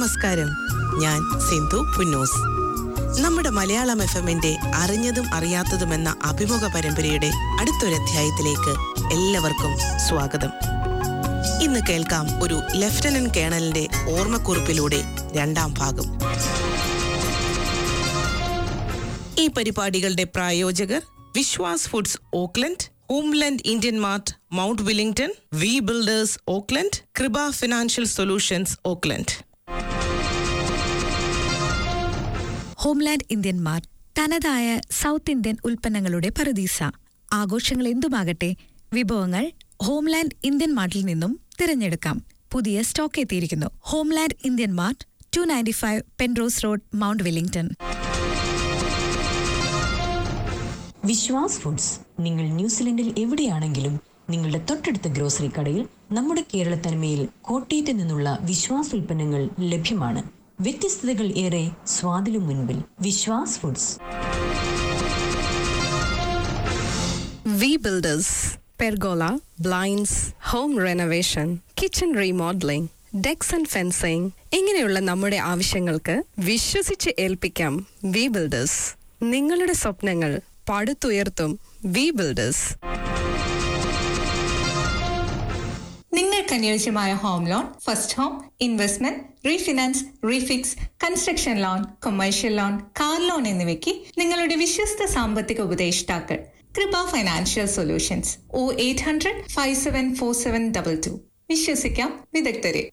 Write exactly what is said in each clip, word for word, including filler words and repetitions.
നമസ്കാരം, ഞാൻ സിന്ധു പുന്നൂസ്. നമ്മുടെ മലയാളം എഫ് എമ്മിന്റെ അറിഞ്ഞതും അറിയാത്തതുമെന്ന അഭിമുഖ പരമ്പരയുടെ അടുത്തൊരധ്യായത്തിലേക്ക് എല്ലാവർക്കും സ്വാഗതം. ഇന്ന് കേൾക്കാം ഒരു ലഫ്റ്റനന്റ് കേണലിന്റെ ഓർമ്മക്കുറിപ്പിലൂടെ രണ്ടാം ഭാഗം. ഈ പരിപാടികളുടെ പ്രായോജകർ Vishwas Foods Auckland, Homeland Indian Mart Mount Wellington, V Builders Auckland, Kripa Financial Solutions Auckland. Homeland Indian Mart തനതായ സൗത്ത് ഇന്ത്യൻ ഉൽപ്പന്നങ്ങളുടെ പറുദീസ. ആഘോഷങ്ങൾ എന്തുമാകട്ടെ, വിഭവങ്ങൾ ഹോംലാൻഡ് ഇന്ത്യൻ മാർട്ടിൽ നിന്നും തിരഞ്ഞെടുക്കാം. പുതിയ സ്റ്റോക്ക് എത്തിയിരിക്കുന്നു. Homeland Indian Mart, two ninety five Penrose Road, Mount Wellington. Vishwas Foods. നിങ്ങൾ ന്യൂസിലൻഡിൽ എവിടെയാണെങ്കിലും നിങ്ങളുടെ തൊട്ടടുത്ത ഗ്രോസറി കടയിൽ നമ്മുടെ കേരള തനിമയിൽ കോട്ടയത്ത് നിന്നുള്ള വിശ്വാസ് ഉൽപ്പന്നങ്ങൾ ലഭ്യമാണ്. വ്യത്യസ്തതകൾ ഏറെ, സ്വാദിലും മുൻപിൽ. Vishwas Foods. V Builders, pergola, blinds, home renovation, kitchen remodelling, decks and fencing, ഇങ്ങനെയുള്ള നമ്മുടെ ആവശ്യങ്ങൾക്ക് വിശ്വസിച്ച് ഏൽപ്പിക്കാം വി ബിൽഡേഴ്സ്. നിങ്ങളുടെ സ്വപ്നങ്ങൾ പടുത്തുയർത്തും വി ബിൽഡേഴ്സ്. നിങ്ങൾക്ക് അനുയോജ്യമായ home loan, first home, investment, refinance, refix, construction loan, commercial loan, car loan എന്നിവയ്ക്ക് നിങ്ങളുടെ വിശ്വസ്ത സാമ്പത്തിക ഉപദേഷ്ടാക്കൾ Kripa Financial Solutions. O eight hundred five seven four seven double two. വിശ്വസിക്കാം വിദഗ്ധരെ.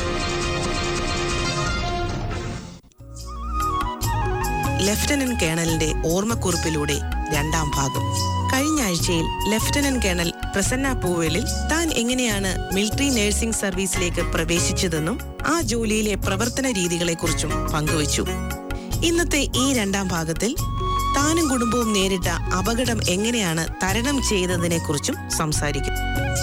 ലഫ്റ്റനന്റ് കേണലിന്റെ ഓർമ്മക്കുറിപ്പിലൂടെ രണ്ടാം ഭാഗം. കഴിഞ്ഞ ആഴ്ചയിൽ ലഫ്റ്റനന്റ് കേണൽ പ്രസന്ന പൂവേലിൽ താൻ എങ്ങനെയാണ് മിലിറ്ററി നഴ്സിംഗ് സർവീസിലേക്ക് പ്രവേശിച്ചതെന്നും ആ ജോലിയിലെ പ്രവർത്തന രീതികളെക്കുറിച്ചും പങ്കുവച്ചു. ഇന്നത്തെ ഈ രണ്ടാം ഭാഗത്തിൽ താനും കുടുംബവും നേരിട്ട അപകടം എങ്ങനെയാണ് തരണം ചെയ്തതിനെക്കുറിച്ചും സംസാരിക്കും.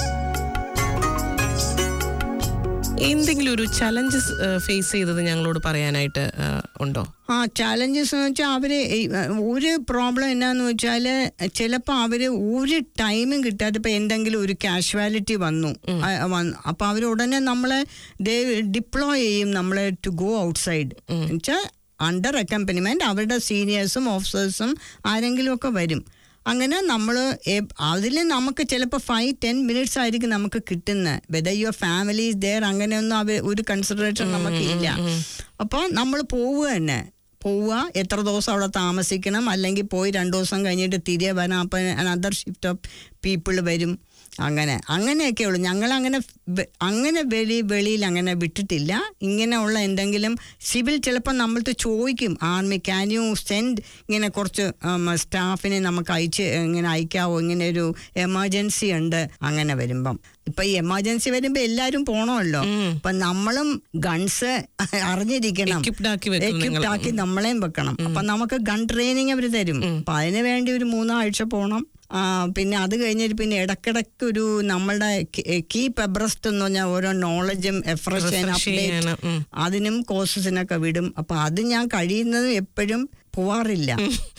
എന്തെങ്കിലും ഒരു ചലഞ്ചസ് ഫേസ് ചെയ്തത് ഞങ്ങളോട് പറയാനായിട്ട് ഉണ്ടോ? ആ ചാലഞ്ചസ് എന്ന് വെച്ചാൽ അവര് ഒരു പ്രോബ്ലം എന്നാന്ന് വെച്ചാൽ ചിലപ്പോൾ അവര് ഒരു ടൈമും കിട്ടാതെ ഇപ്പം എന്തെങ്കിലും ഒരു കാഷ്വാലിറ്റി വന്നു അപ്പം അവർ ഉടനെ നമ്മളെ ഡിപ്ലോയ് ചെയ്യും നമ്മളെ ടു ഗോ ഔട്ട്സൈഡ്. എന്നുവെച്ചാൽ അണ്ടർ അക്കമ്പനിമെന്റ് അവരുടെ സീനിയേഴ്സും ഓഫീസേഴ്സും ആരെങ്കിലും ഒക്കെ വരും. അങ്ങനെ നമ്മൾ അതിൽ നമുക്ക് ചിലപ്പോൾ ഫൈവ് ടെൻ മിനിറ്റ്സ് ആയിരിക്കും നമുക്ക് കിട്ടുന്നത്. Whether your family is there, അങ്ങനെയൊന്നും അവർ ഒരു കൺസിഡറേഷൻ നമുക്ക് ഇല്ല. അപ്പോൾ നമ്മൾ പോവുക തന്നെ പോവുക, എത്ര ദിവസം അവിടെ താമസിക്കണം, അല്ലെങ്കിൽ പോയി രണ്ടു ദിവസം കഴിഞ്ഞിട്ട് തിരികെ വരാം. അപ്പം അനദർ ഷിഫ്റ്റ് ഓഫ് പീപ്പിൾ വരും. അങ്ങനെ അങ്ങനെയൊക്കെ ഉള്ളു. ഞങ്ങളങ്ങനെ അങ്ങനെ വെളി വെളിയിൽ അങ്ങനെ വിട്ടിട്ടില്ല. ഇങ്ങനെയുള്ള എന്തെങ്കിലും സിവിൽ ചിലപ്പോൾ നമ്മൾക്ക് ചോദിക്കും, ആർമി ക്യാൻ യു സെൻഡ് ഇങ്ങനെ കുറച്ച് സ്റ്റാഫിനെ നമുക്ക് അയച്ച് ഇങ്ങനെ അയക്കാവോ, ഇങ്ങനെ ഒരു എമർജൻസി ഉണ്ട്. അങ്ങനെ വരുമ്പം ഇപ്പൊ ഈ എമർജൻസി വരുമ്പോ എല്ലാരും പോണമല്ലോ. അപ്പൊ നമ്മളും ഗൺസ് അറിഞ്ഞിരിക്കണം, എക്വിപ്ഡ് ആക്കി നമ്മളെയും വെക്കണം. അപ്പൊ നമുക്ക് ഗൺ ട്രെയിനിങ് അവർ തരും. അപ്പൊ അതിന് വേണ്ടി ഒരു മൂന്നാഴ്ച പോണം. പിന്നെ അത് കഴിഞ്ഞിട്ട് പിന്നെ ഇടക്കിടക്ക് ഒരു നമ്മളുടെ കീപ് എബ്രസ്റ്റ് എന്ന് പറഞ്ഞാൽ ഓരോ നോളജും എഫ്രഷൻ അപ്ഡേറ്റ് അതിനും കോഴ്സസിനൊക്കെ വിടും. അപ്പൊ അത് ഞാൻ കഴിയുന്നതും എപ്പോഴും പോവാറില്ല,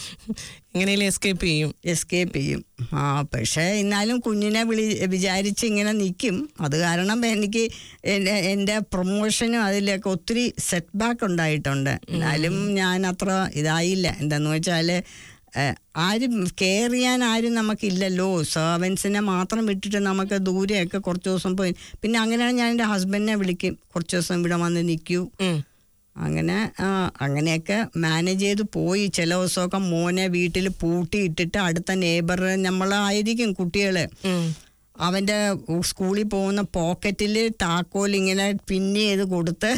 എസ്കേപ്പ് ചെയ്യും എസ്കേപ്പ് ചെയ്യും ആ പക്ഷേ എന്നാലും കുഞ്ഞിനെ വിളി വിചാരിച്ച് ഇങ്ങനെ നിൽക്കും. അത് കാരണം എനിക്ക് എൻ്റെ പ്രൊമോഷനും അതിലൊക്കെ ഒത്തിരി സെറ്റ് ബാക്ക് ഉണ്ടായിട്ടുണ്ട്. എന്നാലും ഞാൻ അത്ര ഇതായില്ല. എന്താന്ന് വെച്ചാൽ ആരും കെയർ ചെയ്യാൻ ആരും നമുക്കില്ലല്ലോ. സെർവൻസിനെ മാത്രം വിട്ടിട്ട് നമുക്ക് ദൂരെയൊക്കെ കുറച്ച് ദിവസം പോയി. പിന്നെ അങ്ങനെയാണ് ഞാൻ എൻ്റെ ഹസ്ബൻഡിനെ വിളിക്കും, കുറച്ച് ദിവസം ഇവിടെ വന്ന് നിൽക്കൂ. അങ്ങനെ അങ്ങനെയൊക്കെ മാനേജ് ചെയ്ത് പോയി. ചില ദിവസമൊക്കെ മോനെ വീട്ടിൽ പൂട്ടിയിട്ടിട്ട് അടുത്ത നെയ്ബർ നമ്മളായിരിക്കും കുട്ടികള്, അവന്റെ സ്കൂളിൽ പോകുന്ന പോക്കറ്റിൽ താക്കോൽ ഇങ്ങനെ പിന്ന് ചെയ്ത് കൊടുത്ത്.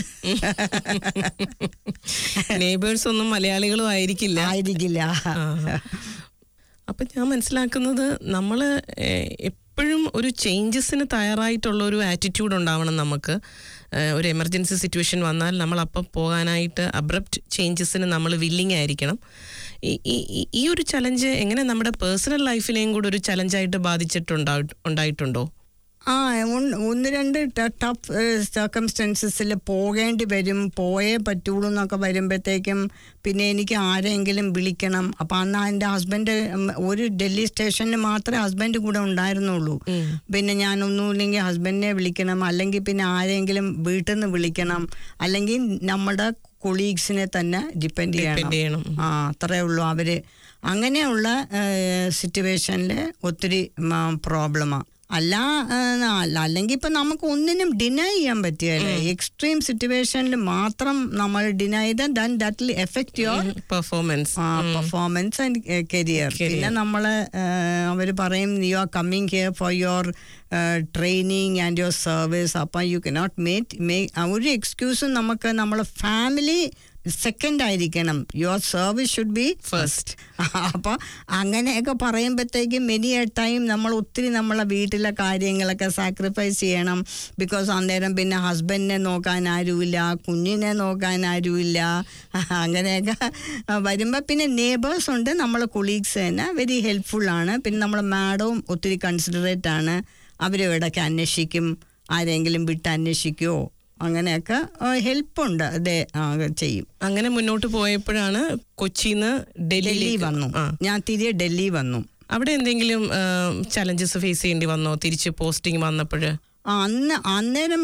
നെയ്ബേഴ്സ് ഒന്നും മലയാളികളും ആയിരിക്കില്ല ആയിരിക്കില്ല അപ്പൊ ഞാൻ മനസ്സിലാക്കുന്നത് നമ്മള് എപ്പോഴും ഒരു ചേഞ്ചസിന് തയ്യാറായിട്ടുള്ള ഒരു ആറ്റിറ്റ്യൂഡ് ഉണ്ടാവണം നമുക്ക്. ഒരു എമർജൻസി സിറ്റുവേഷൻ വന്നാൽ നമ്മൾ അപ്പം പോകാനായിട്ട് അബ്രപ്റ്റ് ചേഞ്ചസിന് നമ്മൾ വില്ലിങ് ആയിരിക്കണം. ഈ ഒരു ചലഞ്ച് എങ്ങനെ നമ്മുടെ പേഴ്സണൽ ലൈഫിനെയും കൂടെ ഒരു ചലഞ്ചായിട്ട് ബാധിച്ചിട്ടുണ്ടാ ഉണ്ടായിട്ടുണ്ടോ? ആ ഒന്ന് ഒന്ന് രണ്ട് ടഫ് സർക്കംസ്റ്റൻസസിൽ പോകേണ്ടി വരും, പോയേ പറ്റുള്ളൂ എന്നൊക്കെ വരുമ്പോഴത്തേക്കും പിന്നെ എനിക്ക് ആരെങ്കിലും വിളിക്കണം. അപ്പം അന്ന് എൻ്റെ ഹസ്ബൻഡ് ഒരു ഡൽഹി സ്റ്റേഷനിൽ മാത്രമേ ഹസ്ബൻഡ് കൂടെ ഉണ്ടായിരുന്നുള്ളൂ. പിന്നെ ഞാനൊന്നുമില്ലെങ്കിൽ ഹസ്ബൻഡിനെ വിളിക്കണം, അല്ലെങ്കിൽ പിന്നെ ആരെങ്കിലും വീട്ടിൽ നിന്ന് വിളിക്കണം, അല്ലെങ്കിൽ നമ്മുടെ കൊളീഗ്സിനെ തന്നെ ഡിപ്പെൻഡ് ചെയ്യണം. ആ അത്രയേ ഉള്ളൂ. അവർ അങ്ങനെയുള്ള സിറ്റുവേഷനിൽ ഒത്തിരി പ്രോബ്ലമാണ്. അല്ല അല്ലെങ്കിൽ ഇപ്പം നമുക്ക് ഒന്നിനും ഡിനൈ ചെയ്യാൻ പറ്റുകയല്ലേ. എക്സ്ട്രീം സിറ്റുവേഷനിൽ മാത്രം നമ്മൾ ഡിനൈ ചെയ്താൽ then that will affect your performance performance and career. പിന്നെ നമ്മൾ അവർ പറയും you are coming here for your training and your service. അപ്പം യു കനോട്ട് മേക്ക് മേക്ക് ഒരു എക്സ്ക്യൂസും നമുക്ക് നമ്മളെ ഫാമിലി സെക്കൻഡ് ആയിരിക്കണം, your service should be first. അപ്പോൾ അങ്ങനെയൊക്കെ പറയുമ്പോഴത്തേക്കും മെനി എ ടൈം നമ്മൾ ഒത്തിരി നമ്മളെ വീട്ടിലെ കാര്യങ്ങളൊക്കെ സാക്രിഫൈസ് ചെയ്യണം. ബിക്കോസ് അന്നേരം പിന്നെ ഹസ്ബൻഡിനെ നോക്കാൻ ആരുമില്ല, കുഞ്ഞിനെ നോക്കാൻ ആരുമില്ല. അങ്ങനെയൊക്കെ വരുമ്പോൾ പിന്നെ നെയ്ബേഴ്സ് ഉണ്ട്, നമ്മളെ കൊളീഗ്സ് തന്നെ വെരി ഹെൽപ്ഫുള്ളാണ്. പിന്നെ നമ്മളെ മാഡവും ഒത്തിരി കൺസിഡറേറ്റ് ആണ്. അവർ ഇടയ്ക്ക് അന്വേഷിക്കും, ആരെങ്കിലും വിട്ട് അന്വേഷിക്കുമോ, അങ്ങനെയൊക്കെ ഹെൽപ്പുണ്ട്, അതെ ചെയ്യും. അങ്ങനെ മുന്നോട്ട് പോയപ്പോഴാണ് കൊച്ചിന്ന് ഡൽഹി വന്നു. ഞാൻ തിരികെ ഡൽഹി വന്നു. അവിടെ എന്തെങ്കിലും ചലഞ്ചസ് ഫേസ് ചെയ്യേണ്ടി വന്നോ തിരിച്ച് പോസ്റ്റിംഗ് വന്നപ്പോൾ? അന്ന് അന്നേരം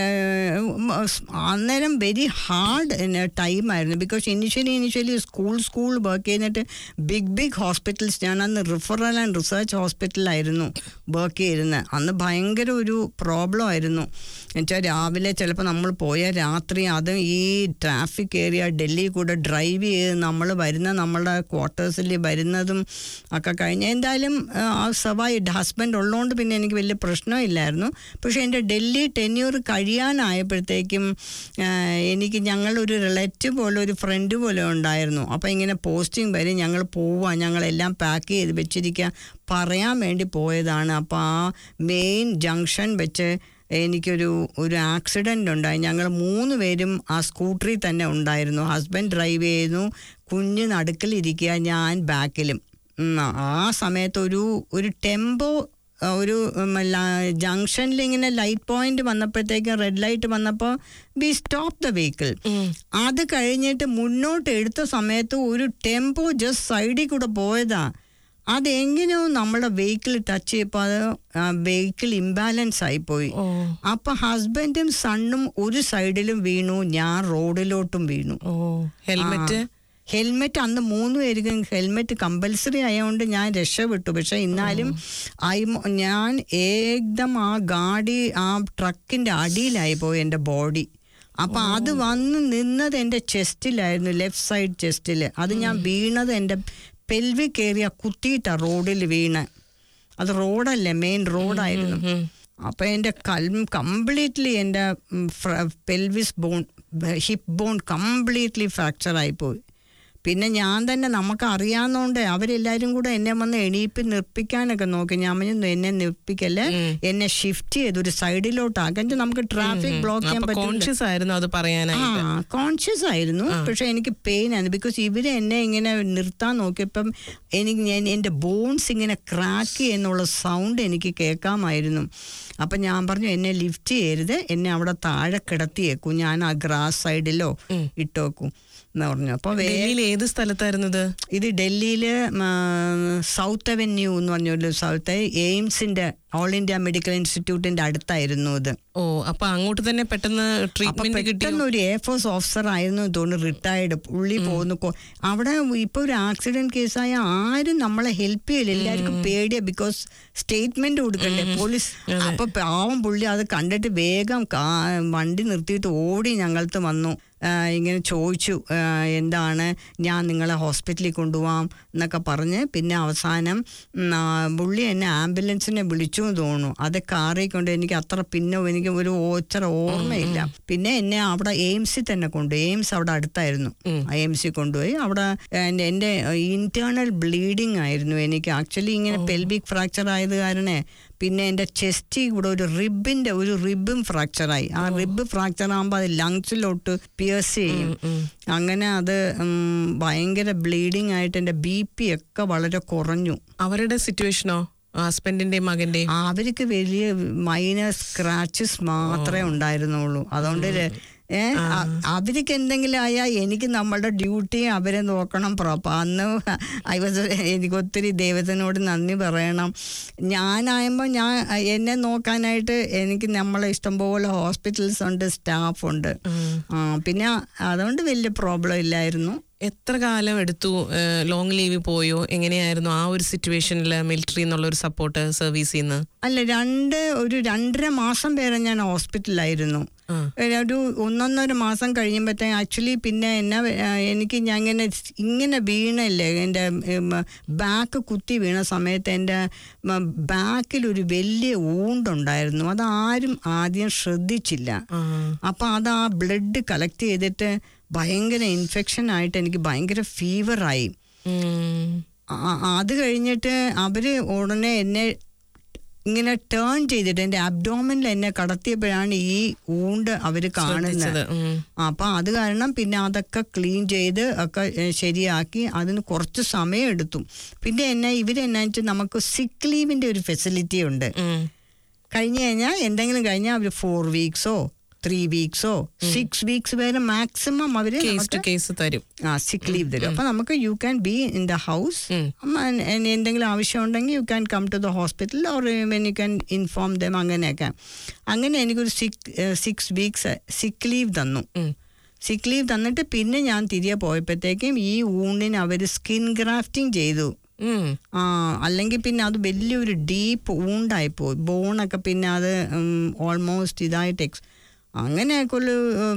അന്നേരം വെരി ഹാർഡ് ടൈമായിരുന്നു. Because initially initially school school work ചെയ്തിട്ട് ബിഗ് ബിഗ് ഹോസ്പിറ്റൽസ്, ഞാൻ അന്ന് റിഫറൽ ആൻഡ് റിസർച്ച് ഹോസ്പിറ്റലായിരുന്നു വർക്ക് ചെയ്തിരുന്നത്. അന്ന് ഭയങ്കര ഒരു പ്രോബ്ലം ആയിരുന്നു. എന്നുവെച്ചാൽ രാവിലെ ചിലപ്പോൾ നമ്മൾ പോയ രാത്രി, അതും ഈ ട്രാഫിക് ഏരിയ ഡൽഹി കൂടെ ഡ്രൈവ് ചെയ്ത് നമ്മൾ വരുന്ന നമ്മളുടെ ക്വാർട്ടേഴ്സിൽ വരുന്നതും ഒക്കെ കഴിഞ്ഞ് എന്തായാലും സർവൈവ്ഡ്. ഹസ്ബൻഡ് ഉള്ളതുകൊണ്ട് പിന്നെ എനിക്ക് വലിയ പ്രശ്നമില്ലായിരുന്നു. പക്ഷേ എൻ്റെ ഡൽഹി ടെന്യൂർ കഴിയാനായപ്പോഴത്തേക്കും എനിക്ക് ഞങ്ങളൊരു റിലേറ്റീവ് പോലെ ഒരു ഫ്രണ്ട് പോലെ ഉണ്ടായിരുന്നു. അപ്പോൾ ഇങ്ങനെ പോസ്റ്റിംഗ് വരും, ഞങ്ങൾ പോവുക, ഞങ്ങളെല്ലാം പാക്ക് ചെയ്ത് വെച്ചിരിക്കുക പറയാൻ വേണ്ടി പോയതാണ്. അപ്പോൾ ആ മെയിൻ ജംഗ്ഷൻ വെച്ച് എനിക്കൊരു ഒരു ആക്സിഡൻ്റ് ഉണ്ടായി. ഞങ്ങൾ മൂന്ന് പേരും ആ സ്കൂട്ടറിൽ തന്നെ ഉണ്ടായിരുന്നു. ഹസ്ബൻഡ് ഡ്രൈവ് ചെയ്യുന്നു, കുഞ്ഞ് നടുക്കിലിരിക്കുക, ഞാൻ ബാക്കിലും. ആ സമയത്ത് ഒരു ഒരു ടെമ്പോ ഒരു ജംഗ്ഷനിൽ ഇങ്ങനെ ലൈറ്റ് പോയിന്റ് വന്നപ്പോഴത്തേക്കും റെഡ് ലൈറ്റ് വന്നപ്പോൾ വി സ്റ്റോപ്പ് ദ വെഹിക്കിൾ. അത് കഴിഞ്ഞിട്ട് മുന്നോട്ട് എടുത്ത സമയത്ത് ഒരു ടെമ്പോ ജസ്റ്റ് സൈഡിൽ കൂടെ പോയതാ. അതെങ്ങനെയോ നമ്മുടെ വെഹിക്കിൾ ടച്ച് ചെയ്യപ്പോൾ അത് വെഹിക്കിൾ ഇംബാലൻസ് ആയിപ്പോയി. അപ്പൊ ഹസ്ബൻഡും സണ്ണും ഒരു സൈഡിലും വീണു, ഞാൻ റോഡിലോട്ടും വീണു. ഹെൽമെറ്റ് ഹെൽമെറ്റ് അന്ന് മൂന്ന് പേർക്കും ഹെൽമെറ്റ് കമ്പൽസറി ആയതുകൊണ്ട് ഞാൻ രക്ഷപ്പെട്ടു. പക്ഷെ എന്നാലും ഐ ഞാൻ ഏകദം ആ ഗാഡി ആ ട്രക്കിൻ്റെ അടിയിലായി പോയി എൻ്റെ ബോഡി. അപ്പം അത് വന്ന് നിന്നത് എൻ്റെ ചെസ്റ്റിലായിരുന്നു, ലെഫ്റ്റ് സൈഡ് ചെസ്റ്റിൽ. അത് ഞാൻ വീണത് എൻ്റെ പെൽവിക് ഏരിയ കുത്തിയിട്ടാ റോഡിൽ വീണ്. അത് റോഡല്ലേ, മെയിൻ റോഡായിരുന്നു. അപ്പം എൻ്റെ കൽ കംപ്ലീറ്റ്ലി എൻ്റെ pelvis bone, hip bone completely fracture ആയിപ്പോയി. പിന്നെ ഞാൻ തന്നെ നമുക്ക് അറിയാവുന്നതുകൊണ്ട് അവരെല്ലാവരും കൂടെ എന്നെ വന്ന് എണീപ്പി നിർപ്പിക്കാനൊക്കെ നോക്കി. ഞാൻ പറഞ്ഞു എന്നെ നിർപ്പിക്കല്ലേ, എന്നെ ഷിഫ്റ്റ് ചെയ്ത് ഒരു സൈഡിലോട്ടാക്കാൻ, നമുക്ക് ട്രാഫിക് ബ്ലോക്ക് ചെയ്യാൻ പറ്റില്ല. ആ കോൺഷ്യസ് ആയിരുന്നു, പക്ഷെ എനിക്ക് പെയിൻ ആയിരുന്നു. ബിക്കോസ് ഇവര് എന്നെ ഇങ്ങനെ നിർത്താൻ നോക്കിയപ്പം എനിക്ക് ഞാൻ എൻ്റെ ബോൺസ് ഇങ്ങനെ ക്രാക്ക് എന്നുള്ള സൗണ്ട് എനിക്ക് കേൾക്കാമായിരുന്നു. അപ്പം ഞാൻ പറഞ്ഞു എന്നെ ലിഫ്റ്റ് ചെയ്യരുത്, എന്നെ അവിടെ താഴെ കിടത്തിയേക്കും, ഞാൻ ആ ഗ്രാസ് സൈഡിലോ ഇട്ടേക്കും എന്ന് പറഞ്ഞു. അപ്പോൾ ഏത് സ്ഥലത്തായിരുന്നത് ഇത്? ഡൽഹിയില് സൗത്ത് അവന്യൂ എന്ന് പറഞ്ഞൊരു സ്ഥലത്ത് എയിംസിന്റെ ഓൾ ഇന്ത്യ മെഡിക്കൽ ഇൻസ്റ്റിറ്റ്യൂട്ടിന്റെ അടുത്തായിരുന്നു ഇത്. ഓ, അപ്പൊ അങ്ങോട്ട് തന്നെ പെട്ടെന്ന് ട്രീറ്റ്മെന്റ് പെട്ടെന്ന് ഒരു എയർഫോഴ്സ് ഓഫീസർ ആയിരുന്നു തോന്നുന്നു, റിട്ടയർഡ് പുള്ളി പോകുന്നു. അവിടെ ഇപ്പൊ ഒരു ആക്സിഡന്റ് കേസായ ആരും നമ്മളെ ഹെൽപ്പ് ചെയ്യില്ല, എല്ലാവർക്കും പേടിയാ. ബിക്കോസ് സ്റ്റേറ്റ്മെന്റ് കൊടുക്കണ്ടേ പോലീസ്. അപ്പൊ പാവം പുള്ളി അത് കണ്ടിട്ട് വേഗം വണ്ടി നിർത്തിയിട്ട് ഓടി ഞങ്ങൾക്ക് വന്നു. ഇങ്ങനെ ചോദിച്ചു എന്താണ്, ഞാൻ നിങ്ങളെ ഹോസ്പിറ്റലിൽ കൊണ്ടുപോകാം എന്നൊക്കെ പറഞ്ഞ്. പിന്നെ അവസാനം പുള്ളി എന്നെ ആംബുലൻസിനെ വിളിച്ചു എന്ന് തോന്നുന്നു. അത് കാറിൽ കൊണ്ട് എനിക്ക് അത്ര പിന്നെ എനിക്ക് ഒരു ഓച്ചറ ഓർമ്മയില്ല. പിന്നെ എന്നെ അവിടെ എയിംസിൽ തന്നെ കൊണ്ടുപോയി. എയിംസ് അവിടെ അടുത്തായിരുന്നു. എയിംസിൽ കൊണ്ടുപോയി. അവിടെ എൻ്റെ ഇന്റേണൽ ബ്ലീഡിങ് ആയിരുന്നു എനിക്ക്. ആക്ച്വലി ഇങ്ങനെ പെൽവിക് ഫ്രാക്ചർ ആയത് കാരണേ പിന്നെ എൻ്റെ ചെസ്റ്റിൽ കൂടെ ഒരു റിബിൻ്റെ ഒരു റിബും ഫ്രാക്ചറായി. ആ റിബ് ഫ്രാക്ചർ ആകുമ്പോൾ അത് ലങ്സിലോട്ട് പിയേഴ്സ് ചെയ്യും. അങ്ങനെ അത് ഭയങ്കര ബ്ലീഡിങ് ആയിട്ട് എൻ്റെ ബി പി ഒക്കെ വളരെ കുറഞ്ഞു. അവരുടെ സിറ്റുവേഷനോ? ഹസ്ബൻഡിന്റെ മകന്റെ അവർക്ക് വലിയ മൈനർ സ്ക്രാച്ചസ് മാത്രമേ ഉണ്ടായിരുന്നുള്ളൂ. അതുകൊണ്ട് ഏ അവർക്ക് എന്തെങ്കിലും ആയാൽ എനിക്ക് നമ്മളുടെ ഡ്യൂട്ടി അവരെ നോക്കണം. പ്രോപ്പർ അന്ന് ഐ വാസ് എനിക്ക് ഒത്തിരി ദൈവത്തിനോട് നന്ദി പറയണം. ഞാനാകുമ്പോൾ ഞാൻ എന്നെ നോക്കാനായിട്ട് എനിക്ക് നമ്മളെ ഇഷ്ടംപോലെ ഹോസ്പിറ്റൽസ് ഉണ്ട്, സ്റ്റാഫ് ഉണ്ട്. പിന്നെ അതുകൊണ്ട് വലിയ പ്രോബ്ലം ഇല്ലായിരുന്നു. എത്ര കാലം എടുത്തു? ലോങ് ലീവ് പോയോ? എങ്ങനെയായിരുന്നു ആ ഒരു സിറ്റുവേഷനിൽ മിലിറ്ററി എന്നുള്ള ഒരു സപ്പോർട്ട് സർവീസിൽ നിന്ന്? അല്ല, രണ്ട് ഒരു രണ്ടര മാസം വരെ ഞാൻ ഹോസ്പിറ്റലായിരുന്നു. ഒരു ഒന്നൊന്നര മാസം കഴിയുമ്പോഴത്തേ ആക്ച്വലി പിന്നെ എന്നാ എനിക്ക് ഞാൻ ഇങ്ങനെ ഇങ്ങനെ വീണല്ലേ, എൻ്റെ ബാക്ക് കുത്തി വീണ സമയത്ത് എൻ്റെ ബാക്കിലൊരു വലിയ ഊണ്ടുണ്ടായിരുന്നു. അതാരും ആദ്യം ശ്രദ്ധിച്ചില്ല. അപ്പം അത് ആ ബ്ലഡ് കളക്ട് ചെയ്തിട്ട് ഭയങ്കര ഇൻഫെക്ഷൻ ആയിട്ട് എനിക്ക് ഭയങ്കര ഫീവറായി. അത് കഴിഞ്ഞിട്ട് അവര് ഉടനെ എന്നെ ഇങ്ങനെ ടേൺ ചെയ്തിട്ട് എൻ്റെ അബ്ഡോമിനിൽ എന്നെ കടത്തിയപ്പോഴാണ് ഈ ഊണ്ട് അവര് കാണുന്നത്. അപ്പൊ അത് കാരണം പിന്നെ അതൊക്കെ ക്ലീൻ ചെയ്ത് ഒക്കെ ശരിയാക്കി. അതിന് കുറച്ച് സമയം എടുത്തു. പിന്നെ എന്നെ ഇവരെന്നാ വെച്ചാൽ നമുക്ക് സിക്ക് ലീവിന്റെ ഒരു ഫെസിലിറ്റി ഉണ്ട്. കഴിഞ്ഞു കഴിഞ്ഞാൽ എന്തെങ്കിലും കഴിഞ്ഞാൽ അവർ ഫോർ വീക്സോ ത്രീ വീക്സോ സിക്സ് വീക്സ് വരെ മാക്സിമം അവര് കേസ് തരും, ആ സിക്ക് ലീവ് തരും. അപ്പൊ നമുക്ക് you can be in the house. എന്തെങ്കിലും ആവശ്യം ഉണ്ടെങ്കിൽ you can come to the hospital or when you can inform them. അങ്ങനെയൊക്കെ. അങ്ങനെ എനിക്കൊരു six six weeks sick leave തന്നു. സിക്ക് ലീവ് തന്നിട്ട് പിന്നെ ഞാൻ തിരികെ പോയപ്പോഴത്തേക്കും ഈ ഊണിന് അവര് സ്കിൻ ഗ്രാഫ്റ്റിംഗ് ചെയ്തു. ആ അല്ലെങ്കിൽ പിന്നെ അത് വലിയൊരു ഡീപ്പ് ഊണ്ടായിപ്പോയി. ബോണൊക്കെ പിന്നെ അത് ഓൾമോസ്റ്റ് ഇതായിട്ട് എക്സ് അങ്ങനെയൊക്കെയുള്ള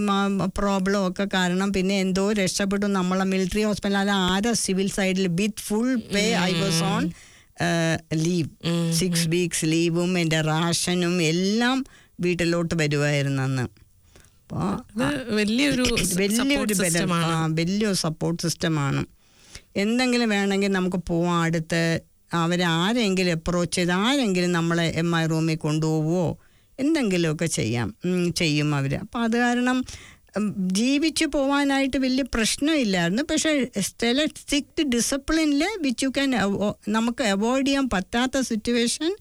പ്രോബ്ലം ഒക്കെ കാരണം പിന്നെ എന്തോ രക്ഷപ്പെട്ടു. നമ്മളെ മിലിറ്ററി ഹോസ്പിറ്റൽ അത് ആരാ സിവിൽ സൈഡിൽ with full pay I was on leave. Six weeks ലീവും എൻ്റെ റാഷനും എല്ലാം വീട്ടിലോട്ട് വരുമായിരുന്നു അന്ന്. അപ്പോൾ വലിയൊരു വലിയൊരു വലിയൊരു സപ്പോർട്ട് സിസ്റ്റമാണ്. എന്തെങ്കിലും വേണമെങ്കിൽ നമുക്ക് പോവാം. അടുത്ത് അവരെ ആരെങ്കിലും അപ്രോച്ച് ചെയ്ത് ആരെങ്കിലും നമ്മളെ എം ഐ റൂമിൽ കൊണ്ടുപോവുമോ എന്തെങ്കിലുമൊക്കെ ചെയ്യാം ചെയ്യും അവർ. അപ്പം അത് കാരണം ജീവിച്ചു പോകാനായിട്ട് വലിയ പ്രശ്നമില്ലായിരുന്നു. പക്ഷേ ചില സ്ട്രിക്റ്റ് ഡിസിപ്ലിനിൽ വിച്ച് യു ക്യാൻ നമുക്ക് അവോയ്ഡ് ചെയ്യാൻ പറ്റാത്ത സിറ്റുവേഷൻ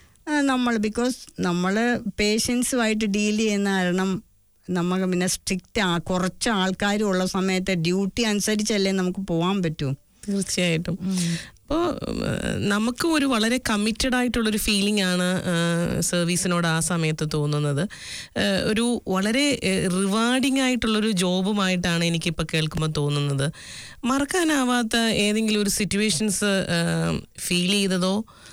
നമ്മൾ ബിക്കോസ് നമ്മൾ പേഷ്യൻസുമായിട്ട് ഡീൽ ചെയ്യുന്ന കാരണം നമുക്ക് പിന്നെ സ്ട്രിക്റ്റ് ആ കുറച്ച് ആൾക്കാരും ഉള്ള സമയത്ത് ഡ്യൂട്ടി അനുസരിച്ചല്ലേ നമുക്ക് പോകാൻ പറ്റൂ. തീർച്ചയായിട്ടും. അപ്പോൾ നമുക്ക് ഒരു വളരെ കമ്മിറ്റഡ് ആയിട്ടുള്ളൊരു ഫീലിംഗ് ആണ് സർവീസിനോട് ആ സമയത്ത് തോന്നുന്നത്. ഒരു വളരെ റിവാർഡിങ് ആയിട്ടുള്ളൊരു ജോബുമായിട്ടാണ് എനിക്കിപ്പോൾ കേൾക്കുമ്പോൾ തോന്നുന്നത്. മറക്കാനാവാത്ത ഏതെങ്കിലും ഒരു സിറ്റുവേഷൻസ് ഫീൽ ചെയ്തതോ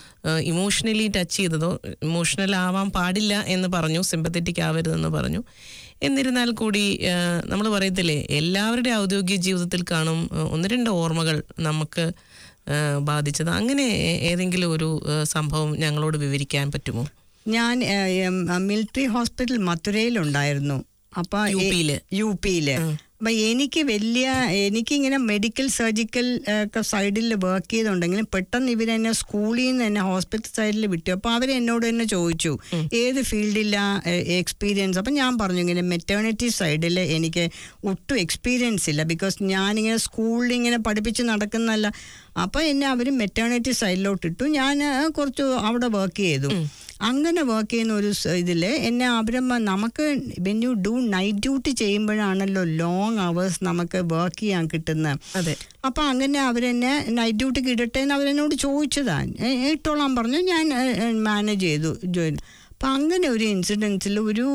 ഇമോഷണലി ടച്ച് ചെയ്തതോ? ഇമോഷണൽ ആവാൻ പാടില്ല എന്ന് പറഞ്ഞു, സിമ്പത്തറ്റിക് ആവരുതെന്ന് പറഞ്ഞു. എന്നിരുന്നാൽ കൂടി നമ്മൾ പറയത്തില്ലേ, എല്ലാവരുടെ ഔദ്യോഗിക ജീവിതത്തിൽ കാണും ഒന്ന് രണ്ട് ഓർമ്മകൾ നമുക്ക് ബാധിച്ചത്. അങ്ങനെ ഏതെങ്കിലും ഒരു സംഭവം ഞങ്ങളോട് വിവരിക്കാൻ പറ്റുമോ? ഞാൻ മിലിറ്ററി ഹോസ്പിറ്റൽ മഥുരയിലുണ്ടായിരുന്നു. അപ്പൊ യു പിയില് യു പിയില് അപ്പൊ എനിക്ക് വലിയ എനിക്കിങ്ങനെ മെഡിക്കൽ സർജിക്കൽ ഒക്കെ സൈഡിൽ വർക്ക് ചെയ്തുണ്ടെങ്കിലും പെട്ടെന്ന് ഇവരെന്നെ സ്കൂളിൽ നിന്ന് എന്നെ ഹോസ്പിറ്റൽ സൈഡിൽ വിട്ടു. അപ്പോൾ അവരെന്നോട് തന്നെ ചോദിച്ചു ഏത് ഫീൽഡിലാ എക്സ്പീരിയൻസ്. അപ്പം ഞാൻ പറഞ്ഞു ഇങ്ങനെ മെറ്റേണിറ്റി സൈഡിൽ എനിക്ക് ഒട്ടും എക്സ്പീരിയൻസ് ഇല്ല, ബിക്കോസ് ഞാനിങ്ങനെ സ്കൂളിൽ ഇങ്ങനെ പഠിപ്പിച്ച് നടക്കുന്നതല്ല. അപ്പോൾ എന്നെ അവർ മെറ്റേണിറ്റി സൈഡിലോട്ട് ഇട്ടു. ഞാൻ കുറച്ച് അവിടെ വർക്ക് ചെയ്തു. അങ്ങനെ വർക്ക് ചെയ്യുന്ന ഒരു ഇതിൽ എന്നെ അവരും നമുക്ക് when you do night duty ചെയ്യുമ്പോഴാണല്ലോ ലോങ് അവേഴ്സ് നമുക്ക് വർക്ക് ചെയ്യാൻ കിട്ടുന്നത്. അതെ. അപ്പം അങ്ങനെ അവരെന്നെ നൈറ്റ് ഡ്യൂട്ടിക്ക് ഇടട്ടെ എന്ന് അവരെന്നോട് ചോദിച്ചതാണ്. ഇട്ടോളാൻ പറഞ്ഞു. ഞാൻ മാനേജ് ചെയ്തു ജോയിൻ. അപ്പം അങ്ങനെ ഒരു ഇൻസിഡൻസിൽ ഒരു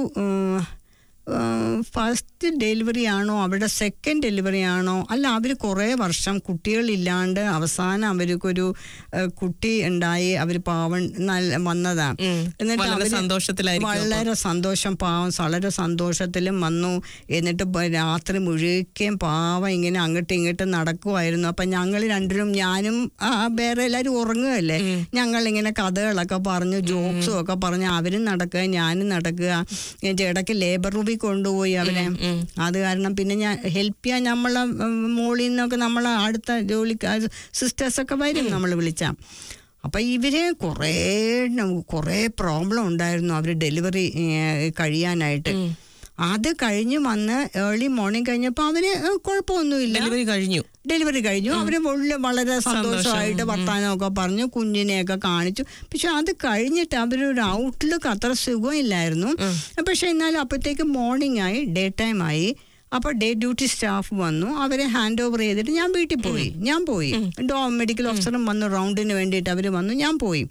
ഫസ്റ്റ് ഡെലിവറി ആണോ അവിടെ സെക്കൻഡ് ഡെലിവറി ആണോ അല്ല, അവർ കുറേ വർഷം കുട്ടികളില്ലാണ്ട് അവസാനം അവർക്കൊരു കുട്ടി ഉണ്ടായി. അവർ പാവം നല്ല വന്നതാണ്. എന്നിട്ട് വളരെ സന്തോഷം, പാവം വളരെ സന്തോഷത്തിലും വന്നു. എന്നിട്ട് രാത്രി മുഴുവൻ പാവം ഇങ്ങനെ അങ്ങോട്ടും ഇങ്ങോട്ടും നടക്കുമായിരുന്നു. അപ്പം ഞങ്ങൾ രണ്ടിനും ഞാനും വേറെ എല്ലാവരും ഉറങ്ങുകയല്ലേ, ഞങ്ങളിങ്ങനെ കഥകളൊക്കെ പറഞ്ഞു ജോക്സും ഒക്കെ പറഞ്ഞ് അവരും നടക്കുക ഞാനും നടക്കുക. ഇടയ്ക്ക് ലേബർ റൂമിൽ കൊണ്ടുപോയി അവരെ. അത് കാരണം പിന്നെ ഞാൻ ഹെൽപ്പ് ചെയ്യാൻ നമ്മളെ മോളിൽ നിന്നൊക്കെ നമ്മളെ അടുത്ത ജോലിക്ക് സിസ്റ്റേഴ്സൊക്കെ വരും നമ്മൾ വിളിച്ചാൽ. അപ്പം ഇവര് കുറേ കുറേ പ്രോബ്ലം ഉണ്ടായിരുന്നു അവർ ഡെലിവറി കഴിയാനായിട്ട്. അത് കഴിഞ്ഞ് വന്ന് ഏർലി മോർണിംഗ് കഴിഞ്ഞപ്പോൾ അവര് കുഴപ്പമൊന്നുമില്ല, ഡെലിവറി കഴിഞ്ഞു ഡെലിവറി കഴിഞ്ഞു അവര് വളരെ സന്തോഷമായിട്ട് വർത്താനമൊക്കെ പറഞ്ഞു, കുഞ്ഞിനെയൊക്കെ കാണിച്ചു. പക്ഷെ അത് കഴിഞ്ഞിട്ട് അവരൊരു ഔട്ട്ലുക്ക് അത്ര സുഖമില്ലായിരുന്നു. പക്ഷെ എന്നാലും അപ്പോഴത്തേക്ക് മോർണിംഗ് ആയി, ഡേ ടൈം ആയി. അപ്പോൾ ഡേ ഡ്യൂട്ടി സ്റ്റാഫ് വന്നു, അവരെ ഹാൻഡ് ഓവർ ചെയ്തിട്ട് ഞാൻ വീട്ടിൽ പോയി. ഞാൻ പോയി ഡോ മെഡിക്കൽ ഓഫീസറും വന്നു റൗണ്ടിന് വേണ്ടിയിട്ട് അവർ വന്നു, ഞാൻ പോയി.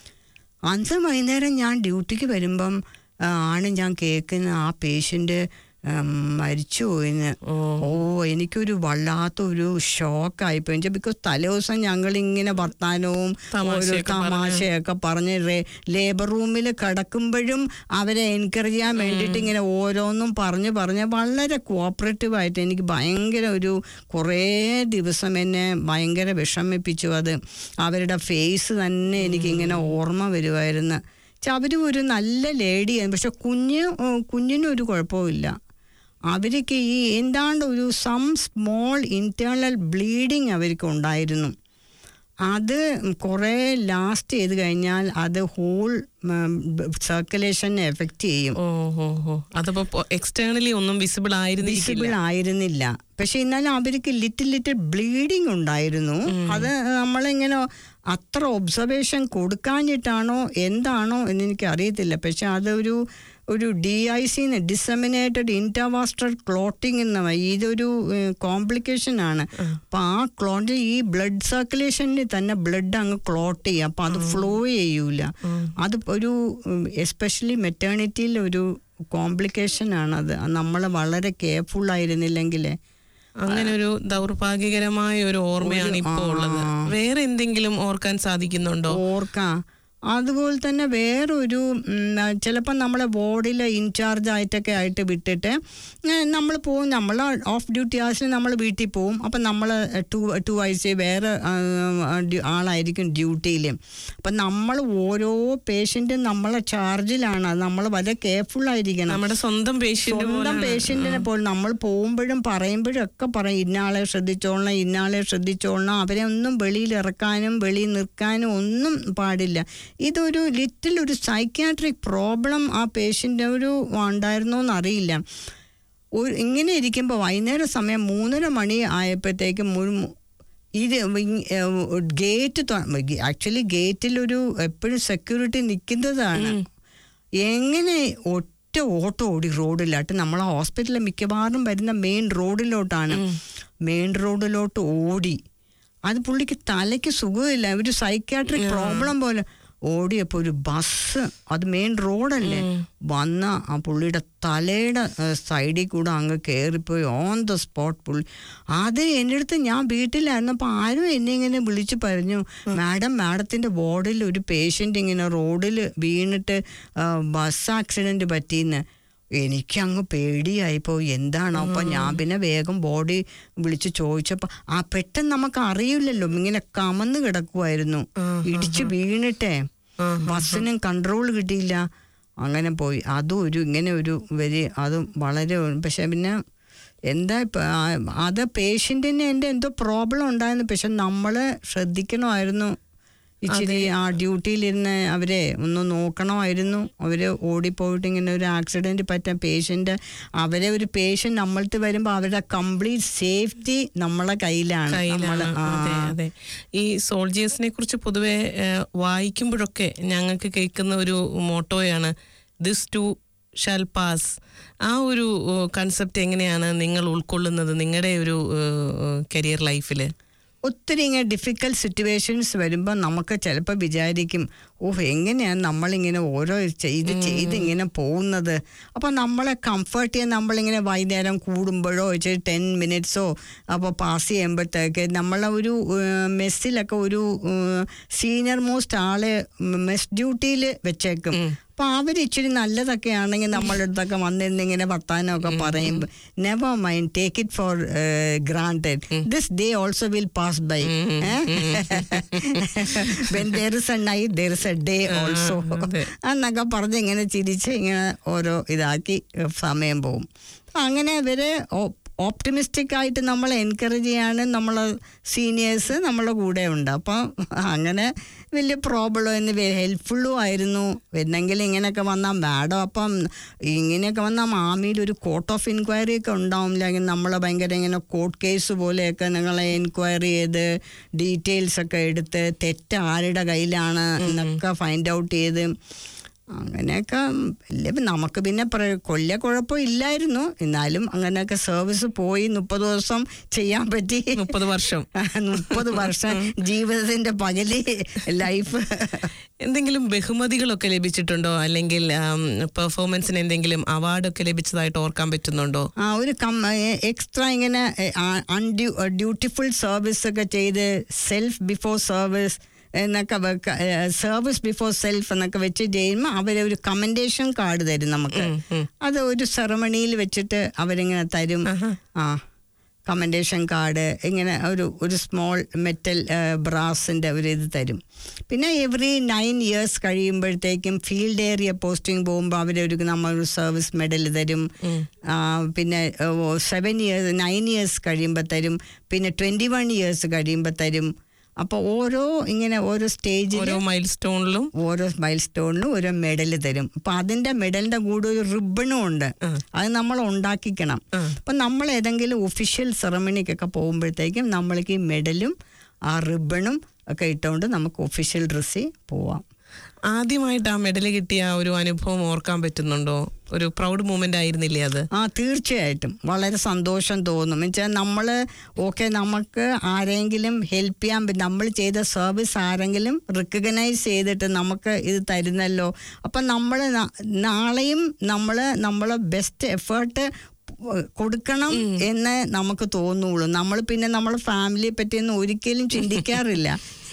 അന്ന് വൈകുന്നേരം ഞാൻ ഡ്യൂട്ടിക്ക് വരുമ്പം ആണ് ഞാൻ കേൾക്കുന്ന ആ പേഷ്യൻ്റ് മരിച്ചു പോയിന്ന്. ഓ എനിക്കൊരു വല്ലാത്തൊരു ഷോക്കായിപ്പോയി. ബിക്കോസ് തലേ ദിവസം ഞങ്ങളിങ്ങനെ വർത്താനവും ഒരു തമാശയൊക്കെ പറഞ്ഞ് ലേബർ റൂമിൽ കിടക്കുമ്പോഴും അവരെ എൻകറേജ് ചെയ്യാൻ വേണ്ടിയിട്ട് ഇങ്ങനെ ഓരോന്നും പറഞ്ഞ് പറഞ്ഞ് വളരെ കോപ്പറേറ്റീവായിട്ട് എനിക്ക് ഭയങ്കര ഒരു കുറേ ദിവസം എന്നെ ഭയങ്കര വിഷമിപ്പിച്ചു. അത് അവരുടെ ഫേസ് തന്നെ എനിക്കിങ്ങനെ ഓർമ്മ വരുമായിരുന്നു. അവർ ഒരു നല്ല ലേഡിയാണ്, പക്ഷെ കുഞ്ഞ് കുഞ്ഞിനൊരു കുഴപ്പമില്ല. അവർക്ക് ഈ എന്താണ്ട് ഒരു സം സ്മോൾ ഇൻറ്റേർണൽ ബ്ലീഡിങ് അവർക്ക് ഉണ്ടായിരുന്നു. അത് കുറേ ലാസ്റ്റ് ചെയ്ത് കഴിഞ്ഞാൽ അത് ഹോൾ സർക്കുലേഷനെ എഫക്റ്റ് ചെയ്യും. അതപ്പോ എക്സ്റ്റേണലി ഒന്നും വിസിബിൾ വിസിബിൾ ആയിരുന്നില്ല. പക്ഷെ എന്നാലും അവർക്ക് ലിറ്റിൽ ലിറ്റിൽ ബ്ലീഡിങ് ഉണ്ടായിരുന്നു. അത് നമ്മളിങ്ങനെ അത്ര ഒബ്സർവേഷൻ കൊടുക്കാഞ്ഞിട്ടാണോ എന്താണോ എന്നെനിക്ക് അറിയത്തില്ല. പക്ഷെ അതൊരു ഒരു D I C disseminated intravascular clotting എന്ന ഇതൊരു കോംപ്ലിക്കേഷൻ ആണ്. അപ്പം ആ ക്ലോട്ട് ഈ ബ്ലഡ് സർക്കുലേഷനിൽ തന്നെ ബ്ലഡ് അങ്ങ് ക്ലോട്ട് ചെയ്യും, അപ്പം അത് ഫ്ലോ ചെയ്യൂല. അത് ഒരു എസ്പെഷ്യലി മെറ്റേണിറ്റിയിൽ ഒരു കോംപ്ലിക്കേഷൻ ആണത്. നമ്മൾ വളരെ കെയർഫുൾ ആയിരുന്നില്ലെങ്കിൽ അങ്ങനെ ഒരു ദൗർഭാഗ്യകരമായ ഒരു ഓർമ്മയാണ് ഇപ്പോൾ ഉള്ളത്. വേറെ എന്തെങ്കിലും ഓർക്കാൻ സാധിക്കുന്നുണ്ടോ? ഓർക്കാം. അതുപോലെ തന്നെ വേറൊരു ചിലപ്പോൾ നമ്മളെ വാർഡിൽ ഇൻചാർജ് ആയിട്ടൊക്കെ ആയിട്ട് വിട്ടിട്ട് നമ്മൾ പോവും. നമ്മൾ ഓഫ് ഡ്യൂട്ടി ആഴ്ച നമ്മൾ വീട്ടിൽ പോവും. അപ്പം നമ്മൾ ടു ടു ആഴ്ച വേറെ ആളായിരിക്കും ഡ്യൂട്ടിയിൽ. അപ്പം നമ്മൾ ഓരോ പേഷ്യൻറ്റും നമ്മളെ ചാർജിലാണ്. നമ്മൾ വളരെ കെയർഫുൾ ആയിരിക്കണം. നമ്മുടെ സ്വന്തം പേഷ്യൻ്റ് സ്വന്തം പേഷ്യൻറ്റിനെ പോലെ നമ്മൾ പോകുമ്പോഴും പറയുമ്പോഴും ഒക്കെ പറയും ഇന്നാളെ ശ്രദ്ധിച്ചോളണം, ഇന്നാളെ ശ്രദ്ധിച്ചോളണം. അവരെ ഒന്നും വെളിയിൽ ഇറക്കാനും വെളിയിൽ നിൽക്കാനും ഒന്നും പാടില്ല. ഇതൊരു ലിറ്റിൽ ഒരു സൈക്യാട്രിക് പ്രോബ്ലം ആ പേഷ്യൻ്റ് ഒരു ഉണ്ടായിരുന്നോ എന്നറിയില്ല. ഒരു ഇങ്ങനെ ഇരിക്കുമ്പോൾ വൈകുന്നേരം സമയം മൂന്നര മണി ആയപ്പോഴത്തേക്കും ഇത് ഗേറ്റ് ആക്ച്വലി ഗേറ്റിലൊരു എപ്പോഴും സെക്യൂരിറ്റി നിൽക്കുന്നതാണ്. എങ്ങനെ ഒറ്റ ഓട്ടോ ഓടി റോഡിലാട്ട്. നമ്മളെ ഹോസ്പിറ്റലിൽ മിക്കവാറും വരുന്ന മെയിൻ റോഡിലോട്ടാണ്. മെയിൻ റോഡിലോട്ട് ഓടി. അത് പുള്ളിക്ക് തലയ്ക്ക് സുഖമില്ല, ഒരു സൈക്യാട്രിക് പ്രോബ്ലം പോലെ ഓടിയപ്പോൾ ഒരു ബസ്, അത് മെയിൻ റോഡല്ലേ, വന്ന ആ പുള്ളിയുടെ തലയുടെ സൈഡിൽ കൂടെ അങ്ങ് കയറിപ്പോയി ഓൺ ദ സ്പോട്ട് പുള്ളി. അത് എൻ്റെ അടുത്ത് ഞാൻ വീട്ടിലായിരുന്നു. അപ്പോൾ ആരും എന്നെ ഇങ്ങനെ വിളിച്ച് പറഞ്ഞു, മാഡം മാഡത്തിൻ്റെ വാർഡിൽ ഒരു പേഷ്യൻ്റ് ഇങ്ങനെ റോഡിൽ വീണിട്ട് ബസ് ആക്സിഡൻറ്റ് പറ്റിയെന്ന്. എനിക്കങ്ങ് പേടിയായിപ്പോ എന്താണ്. അപ്പം ഞാൻ പിന്നെ വേഗം ബോഡി വിളിച്ച് ചോദിച്ചപ്പോൾ ആ പെട്ടെന്ന് നമുക്ക് അറിയില്ലല്ലോ, ഇങ്ങനെ കമന്ന് കിടക്കുമായിരുന്നു ഇടിച്ച് വീണിട്ടേ. ബസ്സിനും കൺട്രോൾ കിട്ടിയില്ല, അങ്ങനെ പോയി. അതും ഒരു ഇങ്ങനെ ഒരു വരി അതും വളരെ. പക്ഷെ പിന്നെ എന്താ ഇപ്പം അത് പേഷ്യൻറ്റിന് എൻ്റെ എന്തോ പ്രോബ്ലം ഉണ്ടായിരുന്നു. പക്ഷെ നമ്മൾ ശ്രദ്ധിക്കണമായിരുന്നു ഇച്ചിരി. ആ ഡ്യൂട്ടിയിലിരുന്ന് അവരെ ഒന്ന് നോക്കണമായിരുന്നു. അവർ ഓടിപ്പോയിട്ട് ഇങ്ങനെ ഒരു ആക്സിഡൻറ്റ് പറ്റാൻ പേഷ്യൻ്റ് അവരെ ഒരു പേഷ്യൻ്റ് നമ്മൾക്ക് വരുമ്പോൾ അവരുടെ കംപ്ലീറ്റ് സേഫ്റ്റി നമ്മളെ കയ്യിലാണ്. അതെ, ഈ സോൾജിയേഴ്സിനെ കുറിച്ച് പൊതുവെ വായിക്കുമ്പോഴൊക്കെ ഞങ്ങൾക്ക് കേൾക്കുന്ന ഒരു മോട്ടോയാണ് ദിസ് ടു ഷാൽ പാസ്. ആ ഒരു കൺസെപ്റ്റ് എങ്ങനെയാണ് നിങ്ങൾ ഉൾക്കൊള്ളുന്നത് നിങ്ങളുടെ ഒരു കരിയർ ലൈഫിൽ? ഒത്തിരി ഇങ്ങനെ ഡിഫിക്കൽട്ട് സിറ്റുവേഷൻസ് വരുമ്പോൾ നമുക്ക് ചിലപ്പോൾ വിചാരിക്കും, ഓഹ് എങ്ങനെയാണ് നമ്മളിങ്ങനെ ഓരോ ചെയ്ത് ചെയ്ത് ഇങ്ങനെ പോകുന്നത്. അപ്പോൾ നമ്മളെ കംഫർട്ട് ചെയ്യാൻ നമ്മളിങ്ങനെ വൈകുന്നേരം കൂടുമ്പോഴോ വെച്ച് ടെൻ മിനിറ്റ്സോ അപ്പോൾ പാസ് ചെയ്യുമ്പോഴത്തേക്ക് നമ്മളെ ഒരു മെസ്സിലൊക്കെ ഒരു സീനിയർ മോസ്റ്റ് ആളെ മെസ് ഡ്യൂട്ടിയിൽ വെച്ചേക്കും. അപ്പോൾ അവർ ഇച്ചിരി നല്ലതൊക്കെ ആണെങ്കിൽ നമ്മളുടെ അടുത്തൊക്കെ വന്നിരുന്ന് ഇങ്ങനെ വർത്താനമൊക്കെ പറയുമ്പോൾ never mind, take it for granted, this day also will pass by. When there is a night there is a day also എന്നൊക്കെ പറഞ്ഞ് ഇങ്ങനെ ചിരിച്ച് ഇങ്ങനെ ഓരോ ഇതാക്കി സമയം പോകും. അങ്ങനെ അവര് ഓപ്റ്റിമിസ്റ്റിക് ആയിട്ട് നമ്മൾ എൻകറേജ് ചെയ്യാനും നമ്മളെ സീനിയേഴ്സ് നമ്മളെ കൂടെ ഉണ്ട്. അപ്പം അങ്ങനെ വലിയ പ്രോബ്ലം എന്ന് ഹെൽപ്ഫുള്ളും ആയിരുന്നു. എന്നെങ്കിൽ ഇങ്ങനെയൊക്കെ വന്നാൽ മാഡം അപ്പം ഇങ്ങനെയൊക്കെ വന്നാൽ മാമിയിൽ ഒരു കോർട്ട് ഓഫ് ഇൻക്വയറി ഒക്കെ ഉണ്ടാവില്ല, നമ്മളെ ഭയങ്കര ഇങ്ങനെ കോർട്ട് കേസ് പോലെയൊക്കെ നിങ്ങളെ എൻക്വയറി ചെയ്ത് ഡീറ്റെയിൽസ് ഒക്കെ എടുത്ത് തെറ്റ് ആരുടെ കയ്യിലാണ് എന്നൊക്കെ ഫൈൻഡ് ഔട്ട് ചെയ്ത് അങ്ങനെയൊക്കെ വലിയ നമുക്ക് പിന്നെ കൊല്ല കുഴപ്പമില്ലായിരുന്നു. എന്നാലും അങ്ങനെയൊക്കെ സർവീസ് പോയി മുപ്പത് ദിവസം ചെയ്യാൻ പറ്റി. മുപ്പത് വർഷം മുപ്പത് വർഷം ജീവിതത്തിന്റെ പകല് ലൈഫ്. എന്തെങ്കിലും ബഹുമതികളൊക്കെ ലഭിച്ചിട്ടുണ്ടോ, അല്ലെങ്കിൽ പെർഫോമൻസിന് എന്തെങ്കിലും അവാർഡൊക്കെ ലഭിച്ചതായിട്ട് ഓർക്കാൻ പറ്റുന്നുണ്ടോ? ആ ഒരു എക്സ്ട്രാ ഇങ്ങനെ ഡ്യൂട്ടിഫുൾ സർവീസ് ഒക്കെ ചെയ്ത് സെൽഫ് ബിഫോർ സർവീസ് എന്നൊക്കെ സർവീസ് ബിഫോർ സെൽഫ് എന്നൊക്കെ വെച്ച് ചെയ്യുമ്പോൾ അവരെ ഒരു കമൻഡേഷൻ കാർഡ് തരും നമുക്ക്. അത് ഒരു സെറമണിയിൽ വെച്ചിട്ട് അവരിങ്ങനെ തരും. ആ കമൻഡേഷൻ കാർഡ് ഇങ്ങനെ ഒരു ഒരു സ്മോൾ മെറ്റൽ ബ്രാസിൻ്റെ ഒരു ഇത് തരും. പിന്നെ എവറി നയൻ ഇയേഴ്സ് കഴിയുമ്പോഴത്തേക്കും ഫീൽഡ് ഏരിയ പോസ്റ്റിംഗ് പോകുമ്പോൾ അവരൊരു നമ്മളൊരു സർവീസ് മെഡൽ തരും. പിന്നെ സെവൻ ഇയേഴ്സ് നയൻ ഇയേഴ്സ് കഴിയുമ്പോൾ തരും. പിന്നെ ട്വൻറ്റി വൺ ഇയേഴ്സ് കഴിയുമ്പോൾ തരും. അപ്പോൾ ഓരോ ഇങ്ങനെ ഓരോ സ്റ്റേജിൽ ഓരോ മൈൽ സ്റ്റോണിലും ഓരോ മൈൽ സ്റ്റോണിലും ഓരോ മെഡൽ തരും. അപ്പം അതിൻ്റെ മെഡലിൻ്റെ കൂടെ ഒരു റിബണും ഉണ്ട്, അത് നമ്മൾ ഉണ്ടാക്കിക്കണം. അപ്പം നമ്മൾ ഏതെങ്കിലും ഒഫീഷ്യൽ സെറമണിക്കൊക്കെ പോകുമ്പോഴത്തേക്കും നമ്മൾക്ക് ഈ മെഡലും ആ റിബണും ഒക്കെ ഇട്ടുകൊണ്ട് നമുക്ക് ഒഫീഷ്യൽ ഡ്രസ്സിൽ പോവാം. ആദ്യമായിട്ട് ആ മെഡൽ കിട്ടിയ ഒരു അനുഭവം ഓർക്കാൻ പറ്റുന്നുണ്ടോ? ഒരു പ്രൗഡ് മൂമെന്റ് ആയിരുന്നില്ലേ അത്? ആ തീർച്ചയായിട്ടും വളരെ സന്തോഷം തോന്നും. എന്നുവെച്ചാൽ നമ്മൾ ഓക്കെ നമുക്ക് ആരെങ്കിലും ഹെൽപ്പ് ചെയ്യാൻ പറ്റും, നമ്മൾ ചെയ്ത സർവീസ് ആരെങ്കിലും റിക്കഗ്നൈസ് ചെയ്തിട്ട് നമുക്ക് ഇത് തരുന്നല്ലോ. അപ്പം നമ്മൾ നാളെയും നമ്മൾ നമ്മളെ ബെസ്റ്റ് എഫേർട്ട് കൊടുക്കണം എന്ന് നമുക്ക് തോന്നുള്ളൂ. നമ്മൾ പിന്നെ നമ്മളെ ഫാമിലിയെ പറ്റിയൊന്നും ഒരിക്കലും ചിന്തിക്കാറില്ല.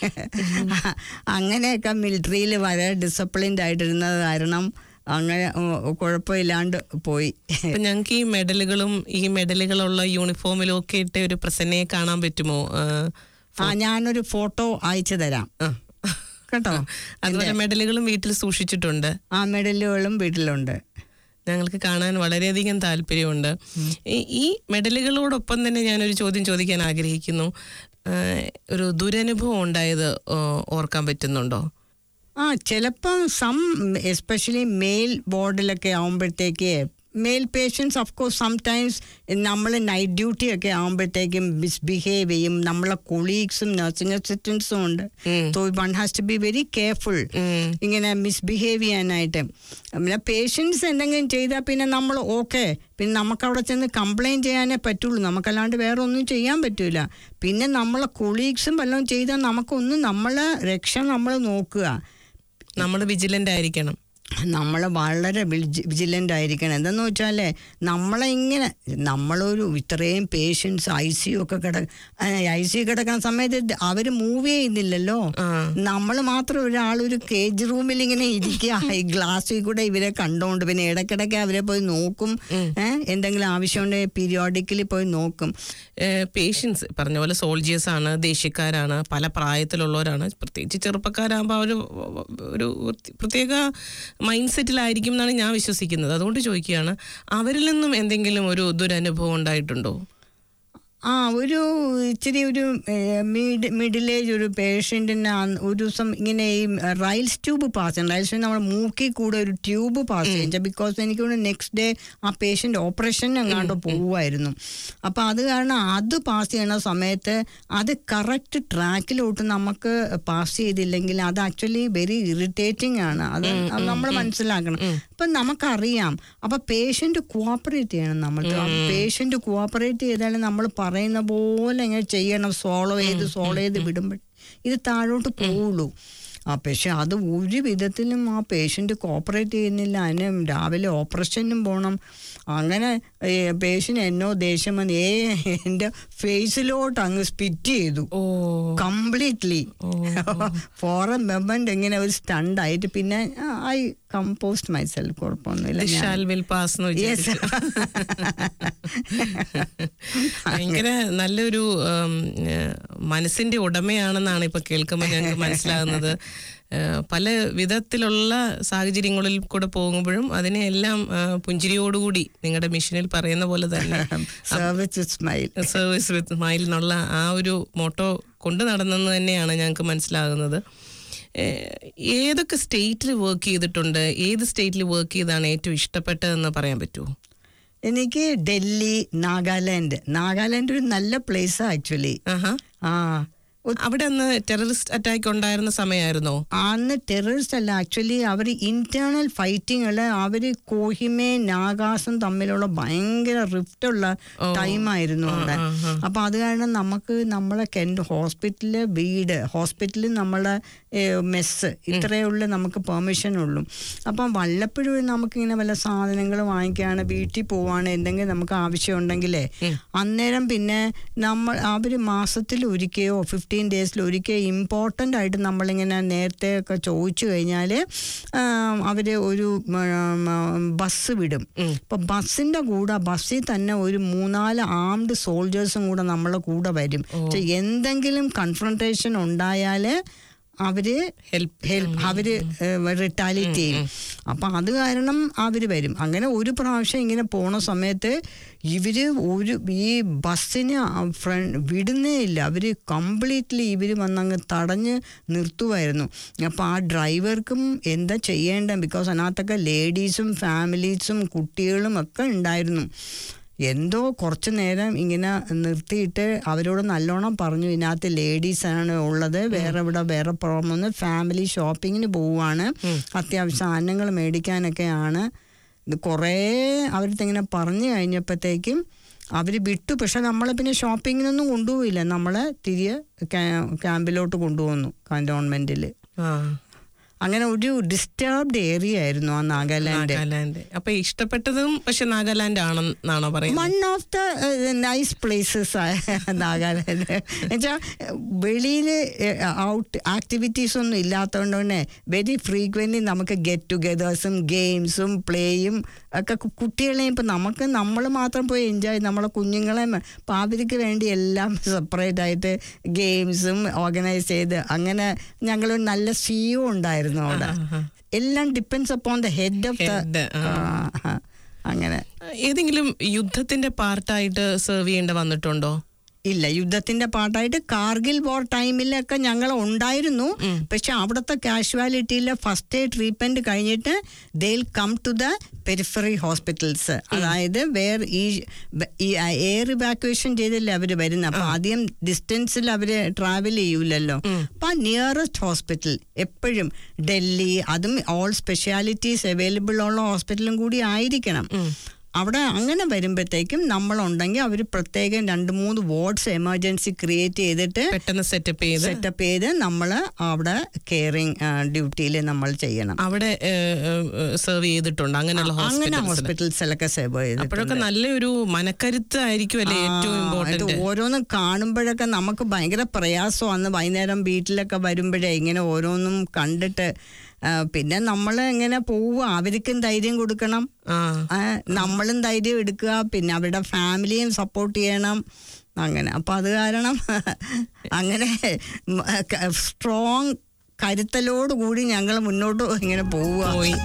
അങ്ങനെയൊക്കെ മിലിറ്ററിയിൽ വളരെ ഡിസിപ്ലിൻഡ് ആയിട്ടിരുന്നത് കാരണം അങ്ങനെ കുഴപ്പമില്ലാണ്ട് പോയി. ഞങ്ങൾക്ക് ഈ മെഡലുകളും ഈ മെഡലുകളുള്ള യൂണിഫോമിലും ഒക്കെ ഇട്ട ഒരു പ്രസന്നയെ കാണാൻ പറ്റുമോ? ആ ഞാനൊരു ഫോട്ടോ അയച്ചു തരാം കേട്ടോ. അതുപോലെ മെഡലുകളും വീട്ടിൽ സൂക്ഷിച്ചിട്ടുണ്ട്. ആ മെഡലുകളും വീട്ടിലുണ്ട്. ഞങ്ങൾക്ക് കാണാൻ വളരെയധികം താല്പര്യമുണ്ട്. ഈ മെഡലുകളോടൊപ്പം തന്നെ ഞാനൊരു ചോദ്യം ചോദിക്കാൻ ആഗ്രഹിക്കുന്നു. ഒരു ദുരനുഭവം ഉണ്ടായത് ഓർക്കാൻ പറ്റുന്നുണ്ടോ? ആ ചിലപ്പം സം എസ്പെഷ്യലി മെയിൽ ബോർഡിലൊക്കെ ആകുമ്പോഴത്തേക്ക് male patients of course sometimes നമ്മൾ നൈറ്റ് ഡ്യൂട്ടി ഒക്കെ ആകുമ്പോഴത്തേക്കും മിസ്ബിഹേവ് ചെയ്യും. നമ്മളെ കൊളീഗ്സും നഴ്സിംഗ് അസിസ്റ്റൻസും ഉണ്ട്. So one has to be very careful ഇങ്ങനെ മിസ്ബിഹേവ് ചെയ്യാനായിട്ട്. പിന്നെ പേഷ്യൻസ് എന്തെങ്കിലും ചെയ്താൽ പിന്നെ നമ്മൾ ഓക്കെ, പിന്നെ നമുക്കവിടെ ചെന്ന് കംപ്ലയിൻറ്റ് ചെയ്യാനേ പറ്റുള്ളൂ, നമുക്കല്ലാണ്ട് വേറെ ഒന്നും ചെയ്യാൻ പറ്റില്ല. പിന്നെ നമ്മളെ കൊളീഗ്സും വല്ലതും ചെയ്താൽ നമുക്കൊന്നും നമ്മളെ രക്ഷ നമ്മൾ നോക്കുക. നമ്മൾ വിജിലൻ്റ് ആയിരിക്കണം. നമ്മൾ വളരെ വിജിലൻ്റ് ആയിരിക്കണം. എന്തെന്ന് വെച്ചാൽ നമ്മളെ ഇങ്ങനെ നമ്മളൊരു ഇത്രയും പേഷ്യൻസ് ഐ സി യു ഒക്കെ കിട ഐ സി യു കിടക്കുന്ന സമയത്ത് അവർ മൂവ് ചെയ്യുന്നില്ലല്ലോ. നമ്മൾ മാത്രം ഒരാളൊരു കേജ് റൂമിൽ ഇങ്ങനെ ഇരിക്കുക, ഈ ഗ്ലാസ്സിൽ കൂടെ ഇവരെ കണ്ടോണ്ട്. പിന്നെ ഇടയ്ക്കിടയ്ക്ക് അവരെ പോയി നോക്കും, എന്തെങ്കിലും ആവശ്യമുണ്ടെങ്കിൽ പീരിയോഡിക്കലി പോയി നോക്കും. പേഷ്യൻസ് പറഞ്ഞ പോലെ സോൾജിയേഴ്സ് ആണ്, ദേശീയക്കാരാണ്, പല പ്രായത്തിലുള്ളവരാണ്. പ്രത്യേകിച്ച് ചെറുപ്പക്കാരാകുമ്പോൾ അവർ ഒരു പ്രത്യേക മൈൻഡ് സെറ്റിലായിരിക്കും എന്നാണ് ഞാൻ വിശ്വസിക്കുന്നത്. അതുകൊണ്ട് ചോദിക്കുകയാണ്, അവരിൽ നിന്നും എന്തെങ്കിലും ഒരു ദുരനുഭവം ഉണ്ടായിട്ടുണ്ടോ? ആ ഒരു ഇച്ചിരി ഒരു മിഡ് മിഡിൽ ഏജ് ഒരു പേഷ്യൻറ്റിന് ഒരു ദിവസം ഇങ്ങനെ ഈ റൈൽസ് ട്യൂബ് പാസ് ചെയ്യണം. റൈൽസ് ട്യൂബ് നമ്മുടെ മൂക്കിൽ കൂടെ ഒരു ട്യൂബ് പാസ് ചെയ്യിച്ച. ബിക്കോസ് എനിക്ക് നെക്സ്റ്റ് ഡേ ആ പേഷ്യൻ്റ് ഓപ്പറേഷൻ എങ്ങാണ്ട് പോവുമായിരുന്നു. അപ്പോൾ അത് കാരണം അത് പാസ് ചെയ്യണ സമയത്ത് അത് കറക്റ്റ് ട്രാക്കിലോട്ട് നമുക്ക് പാസ് ചെയ്തില്ലെങ്കിൽ അത് ആക്ച്വലി വെരി ഇറിറ്റേറ്റിംഗ് ആണ്. അത് നമ്മൾ മനസ്സിലാക്കണം. അപ്പം നമുക്കറിയാം. അപ്പം പേഷ്യൻ്റ് കോഓപ്പറേറ്റ് ചെയ്യണം. നമ്മൾ പേഷ്യൻ്റ് കോഓപ്പറേറ്റ് ചെയ്താലും നമ്മൾ പറയുന്ന പോലെ ഇങ്ങനെ ചെയ്യണം. സോളോ ചെയ്ത് സോളോ ചെയ്ത് വിടുമ്പോൾ ഇത് താഴോട്ട് പോവുള്ളൂ. ആ പക്ഷെ അത് ഒരു വിധത്തിലും ആ പേഷ്യൻ്റ് കോപ്പറേറ്റ് ചെയ്യുന്നില്ല. അതിന് രാവിലെ ഓപ്പറേഷനും പോകണം. അങ്ങനെ പേഷ്യൻ്റ് എന്നോ ദേഷ്യം വന്ന് ഏ എൻ്റെ ഫേസിലോട്ട് അങ്ങ് സ്പിറ്റ് ചെയ്തു കംപ്ലീറ്റ്ലി. ഫോർ എ മൊമെന്റ് ഇങ്ങനെ ഒരു സ്റ്റണ്ട് ആയിട്ട് പിന്നെ ഐ കമ്പോസ്റ്റ് മൈ സെൽഫ്. കുഴപ്പമൊന്നുമില്ല. ഭയങ്കര നല്ലൊരു മനസ്സിന്റെ ഉടമയാണെന്നാണ് ഇപ്പൊ കേൾക്കുമ്പോൾ ഞങ്ങൾക്ക് മനസ്സിലാകുന്നത്. പല വിധത്തിലുള്ള സാഹചര്യങ്ങളിൽ കൂടെ പോകുമ്പോഴും അതിനെ എല്ലാം പുഞ്ചിരിയോടുകൂടി നിങ്ങളുടെ മിഷനിൽ പറയുന്ന പോലെ തന്നെ service with smile service with smile എന്നുള്ള ആ ഒരു മോട്ടോ കൊണ്ടു നടന്നെന്ന് തന്നെയാണ് ഞങ്ങൾക്ക് മനസ്സിലാകുന്നത്. ഏതൊക്കെ സ്റ്റേറ്റിൽ വർക്ക് ചെയ്തിട്ടുണ്ട്? ഏത് സ്റ്റേറ്റിൽ വർക്ക് ചെയ്താണ് ഏറ്റവും ഇഷ്ടപ്പെട്ടതെന്ന് പറയാൻ പറ്റുമോ? എനിക്ക് ഡൽഹി, നാഗാലാൻഡ്. നാഗാലാൻഡ് ഒരു നല്ല പ്ലേസാ ആക്ച്വലി. ആ അവിടെ അന്ന് ടെററിസ്റ്റ് അറ്റാക്ക് ഉണ്ടായിരുന്ന സമയമായിരുന്നോ? അന്ന് ടെററിസ്റ്റ് അല്ല, ആക്ച്വലി അവർ ഇന്റേണൽ ഫൈറ്റിങ്ങള് അവര് കോഹിമേ നാഗാസും തമ്മിലുള്ള ഭയങ്കര റിഫ്റ്റുള്ള ടൈമായിരുന്നു അവിടെ. അപ്പൊ അത് കാരണം നമുക്ക് നമ്മളെ കെൻഡ് ഹോസ്പിറ്റലില് വീട്, ഹോസ്പിറ്റലിൽ നമ്മളെ മെസ്സ് ഇത്രയുള്ള നമുക്ക് പെർമിഷൻ ഉള്ളൂ. അപ്പം വല്ലപ്പോഴും നമുക്കിങ്ങനെ വല്ല സാധനങ്ങൾ വാങ്ങിക്കുകയാണ്, വീട്ടിൽ പോവാണ്, എന്തെങ്കിലും നമുക്ക് ആവശ്യം ഉണ്ടെങ്കിലേ അന്നേരം പിന്നെ നമ്മൾ അവർ മാസത്തിൽ ഒരിക്കയോ ഫിഫ്റ്റീൻ ഡേയ്സിൽ ഒരിക്കൽ ഇമ്പോർട്ടൻ്റ് ആയിട്ട് നമ്മളിങ്ങനെ നേരത്തെ ഒക്കെ ചോദിച്ചു കഴിഞ്ഞാൽ അവർ ഒരു ബസ് വിടും. അപ്പം ബസ്സിൻ്റെ കൂടെ ബസ്സിൽ തന്നെ ഒരു മൂന്നാല് ആംഡ് സോൾജേഴ്സും കൂടെ നമ്മളെ കൂടെ വരും. എന്തെങ്കിലും കൺഫ്രണ്ടേഷൻ ഉണ്ടായാൽ അവര് ഹെൽപ്പ് ഹെൽപ്പ് അവര് റിട്ടാലിറ്റ് ചെയ്യും. അപ്പം അത് കാരണം അവര് വരും. അങ്ങനെ ഒരു പ്രാവശ്യം ഇങ്ങനെ പോണ സമയത്ത് ഇവര് ഒരു ഈ ബസ്സിന് ഫ്രണ്ട് വിടുന്നേ ഇല്ല. അവര് കംപ്ലീറ്റ്ലി ഇവര് വന്നങ്ങ് തടഞ്ഞ് നിർത്തുമായിരുന്നു. അപ്പം ആ ഡ്രൈവർക്കും എന്താ ചെയ്യേണ്ടത്, ബിക്കോസ് അതിനകത്തൊക്കെ ലേഡീസും ഫാമിലീസും കുട്ടികളും ഒക്കെ ഉണ്ടായിരുന്നു. എന്തോ കുറച്ച് നേരം ഇങ്ങനെ നിർത്തിയിട്ട് അവരോട് നല്ലോണം പറഞ്ഞു, ഇതിനകത്ത് ലേഡീസാണ് ഉള്ളത്, വേറെ ഇവിടെ വേറെ പുറമൊന്ന് ഫാമിലി ഷോപ്പിങ്ങിന് പോവുകയാണ്, അത്യാവശ്യം സാധനങ്ങൾ മേടിക്കാനൊക്കെയാണ്. ഇത് കുറേ അവരുടെ ഇങ്ങനെ പറഞ്ഞു കഴിഞ്ഞപ്പോഴത്തേക്കും അവർ വിട്ടു. പക്ഷെ നമ്മളെ പിന്നെ ഷോപ്പിങ്ങിനൊന്നും കൊണ്ടുപോയില്ല, നമ്മളെ തിരികെ ക്യാമ്പിലോട്ട് കൊണ്ടുപോകുന്നു കന്റോൺമെന്റിൽ. അങ്ങനെ ഒരു ഡിസ്റ്റർബ്ഡ് ഏരിയ ആയിരുന്നു ആ നാഗാലാൻഡ്. അപ്പൊ ഇഷ്ടപ്പെട്ടതും പക്ഷെ നാഗാലാൻഡ് ആണെന്നാണോ പറയുന്നത്? One of the nice places Nagaland. എന്നുവെച്ചാൽ വെളിയിൽ ഔട്ട് ആക്ടിവിറ്റീസ് ഒന്നും ഇല്ലാത്തതുകൊണ്ട് തന്നെ വെരി ഫ്രീക്വൻ്റ്ലി നമുക്ക് ഗെറ്റ് ടുഗെദേഴ്സും ഗെയിംസും പ്ലേയും ഒക്കെ കുട്ടികളെയും ഇപ്പം നമുക്ക് നമ്മൾ മാത്രം പോയി എൻജോയ്, നമ്മളെ കുഞ്ഞുങ്ങളെയും അപ്പം അവർക്ക് വേണ്ടി എല്ലാം സെപ്പറേറ്റ് ആയിട്ട് ഗെയിംസും ഓർഗനൈസ് ചെയ്ത് അങ്ങനെ ഞങ്ങളൊരു നല്ല സിഇഒ ഉണ്ടായിരുന്നു അവിടെ. എല്ലാം depends upon the head of the. അങ്ങനെ ഏതെങ്കിലും യുദ്ധത്തിന്റെ പാർട്ടായിട്ട് സെർവ് ചെയ്യേണ്ട വന്നിട്ടുണ്ടോ? ഇല്ല, യുദ്ധത്തിന്റെ പാർട്ടായിട്ട് കാർഗിൽ വാർ ടൈമിലൊക്കെ ഞങ്ങൾ ഉണ്ടായിരുന്നു. പക്ഷെ അവിടുത്തെ കാഷ്വാലിറ്റിയിലെ ഫസ്റ്റ് എയ്ഡ് ട്രീറ്റ്മെന്റ് കഴിഞ്ഞിട്ട് they'll come to the periphery hospitals. അതായത് വേർ ഈ എയർ ഇവാക്യുവേഷൻ ചെയ്തല്ലേ അവര് വരുന്നത്. അപ്പൊ അധികം ഡിസ്റ്റൻസിൽ അവര് ട്രാവൽ ചെയ്യൂലല്ലോ. അപ്പൊ നിയറസ്റ്റ് ഹോസ്പിറ്റൽ എപ്പോഴും ഡൽഹി, അതും ഓൾ സ്പെഷ്യാലിറ്റീസ് അവൈലബിൾ ഉള്ള ഹോസ്പിറ്റലും കൂടി ആയിരിക്കണം. അവിടെ അങ്ങനെ വരുമ്പോഴത്തേക്കും നമ്മളുണ്ടെങ്കിൽ അവർ പ്രത്യേകം രണ്ട് മൂന്ന് വാർഡ്സ് എമർജൻസി ക്രിയേറ്റ് ചെയ്തിട്ട് പെട്ടെന്ന് സെറ്റപ്പ് ചെയ്ത് സെറ്റപ്പ് ചെയ്ത് നമ്മൾ അവിടെ കെയറിങ് ഡ്യൂട്ടിയിൽ നമ്മൾ ചെയ്യണം. അവിടെ സെർവ് ചെയ്തിട്ടുണ്ട് അങ്ങനെയുള്ള അങ്ങനെ ഹോസ്പിറ്റൽസിലൊക്കെ സെർവ് ചെയ്ത്. അപ്പോഴൊക്കെ നല്ലൊരു മനക്കരുത്ത് ആയിരിക്കും അല്ലേ ഏറ്റവും ഇമ്പോർട്ടന്റ്. ഓരോന്നും കാണുമ്പോഴൊക്കെ നമുക്ക് ഭയങ്കര പ്രയാസമാണ്. വൈകുന്നേരം വീട്ടിലൊക്കെ വരുമ്പോഴേ ഇങ്ങനെ ഓരോന്നും കണ്ടിട്ട് പിന്നെ നമ്മൾ എങ്ങനെ പോവുക, അവർക്കും ധൈര്യം കൊടുക്കണം, നമ്മളും ധൈര്യം എടുക്കുക, പിന്നെ അവരുടെ ഫാമിലിയും സപ്പോർട്ട് ചെയ്യണം. അങ്ങനെ അപ്പം അത് കാരണം അങ്ങനെ സ്ട്രോങ് കരുത്തലോടുകൂടി ഞങ്ങൾ മുന്നോട്ട് ഇങ്ങനെ പോവുക.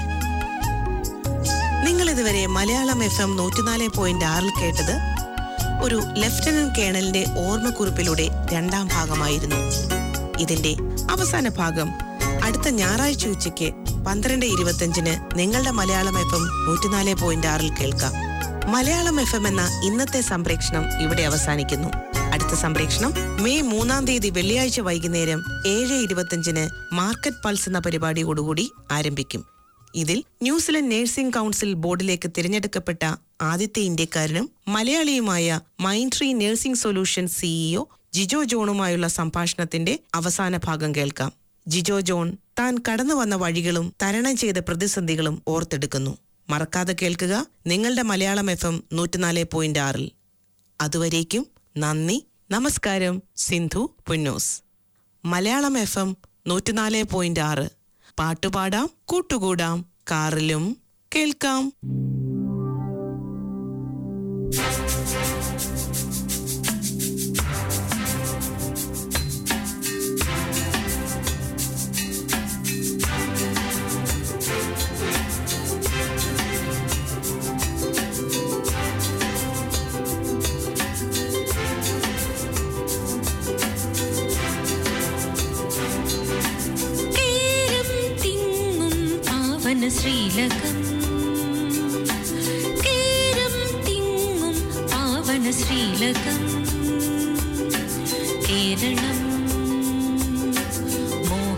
നിങ്ങൾ ഇതുവരെ മലയാളം എഫ് എം നൂറ്റിനാല് പോയിന്റ് ആറിൽ കേട്ടത് ഒരു ലഫ്റ്റനന്റ് കേണലിന്റെ ഓർമ്മക്കുറിപ്പിലൂടെ രണ്ടാം ഭാഗമായിരുന്നു. ഇതിന്റെ അവസാന ഭാഗം അടുത്ത ഞായറാഴ്ച ഉച്ചയ്ക്ക് പന്ത്രണ്ട് ഇരുപത്തിയഞ്ചിന് നിങ്ങളുടെ മലയാളം എഫ് എം നൂറ്റിനാല് പോയിന്റ് ആറിൽ കേൾക്കാം. മലയാളം എഫ് എം എന്ന ഇന്നത്തെ സംപ്രേക്ഷണം ഇവിടെ അവസാനിക്കുന്നു. അടുത്ത സംപ്രേക്ഷണം മെയ് മൂന്നാം തീയതി വെള്ളിയാഴ്ച വൈകുന്നേരം ഏഴ് ഇരുപത്തിയഞ്ചിന് മാർക്കറ്റ് പൾസ് എന്ന പരിപാടിയോടുകൂടി ആരംഭിക്കും. ഇതിൽ ന്യൂസിലൻഡ് നഴ്സിംഗ് കൗൺസിൽ ബോർഡിലേക്ക് തിരഞ്ഞെടുക്കപ്പെട്ട ആദ്യത്തെ ഇന്ത്യക്കാരനും മലയാളിയുമായ Mind Tree nursing solution CEO Jijo ജോണുമായുള്ള സംഭാഷണത്തിന്റെ അവസാന ഭാഗം കേൾക്കാം. ജിജോ ജോൺ താൻ കടന്നു വന്ന വഴികളും തരണം ചെയ്ത പ്രതിസന്ധികളും ഓർത്തെടുക്കുന്നു. മറക്കാതെ കേൾക്കുക നിങ്ങളുടെ മലയാളം എഫ് എം നൂറ്റിനാല് പോയിന്റ് ആറിൽ. അതുവരേക്കും നന്ദി, നമസ്കാരം. സിന്ധു പുന്നൂസ്. മലയാളം എഫ് എം നൂറ്റിനാല് പോയിന്റ് ആറ്. പാട്ടുപാടാം, കൂട്ടുകൂടാം, കാറിലും കേൾക്കാം. ശ്രീലകം കേരം തിങ്ങും പാവന ശ്രീലകം